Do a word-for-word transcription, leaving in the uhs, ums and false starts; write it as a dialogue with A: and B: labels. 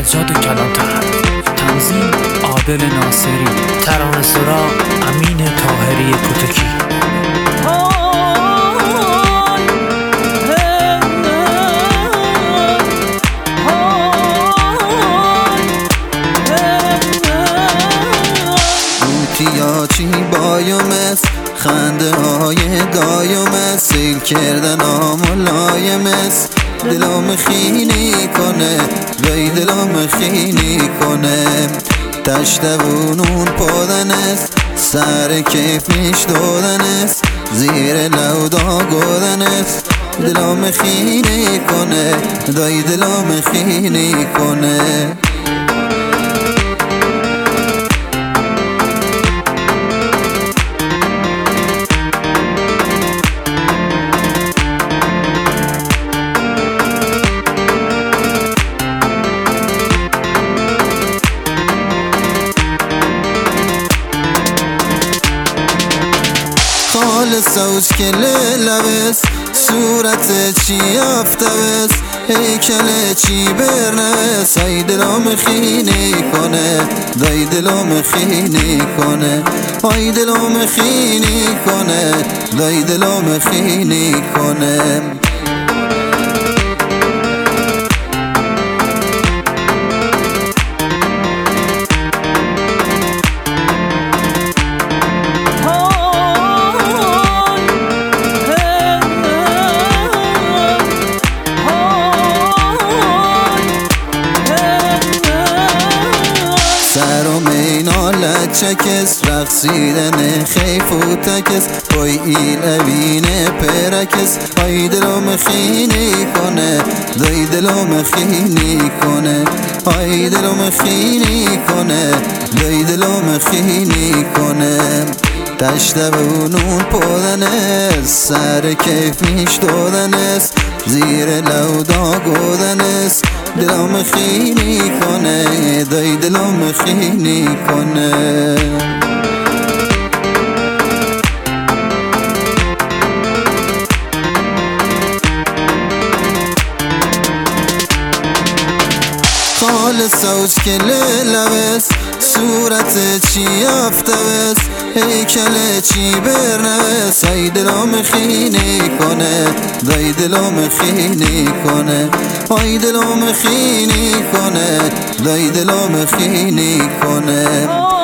A: ایجاد کلانتر، تنظیم عادل ناصری، ترانه سرا امین طاهری کتکی.
B: یا چی بایومست خنده های دایومست سیل کردن آمولایمست دلم خینی کنه وی دلم خینی کنه تشتبونون پادنست سر کیف میش دادنست زیر لودا گودنست دلم خینی کنه دای دلم خینی کنه. خالص اوش که لبس صورت چی افتوس هیکل چی برنوس ای دلم خینی کنه دای دلم خینی کنه ای دلم خینی کنه دای دلم خینی کنه. سرم اینا لچکس رقصیدن خیف و تکس پای ایل اوینه پرکس ای دلم خینی کنه دای دلم خینی کنه ای دلم خینی کنه دای دلم خینی کنه تشتبونون پادنست سر کیف میش دادنست زیر لودا گودنست دلم خینی کنه دای دلم خینی کنه. خالص اوش که لبس صورت چی افتوس هیکل چی برنوس ای دلم خینی کنه دای دلم خینی کنه ای دلم خینی کنه دای دلم خینی کنه.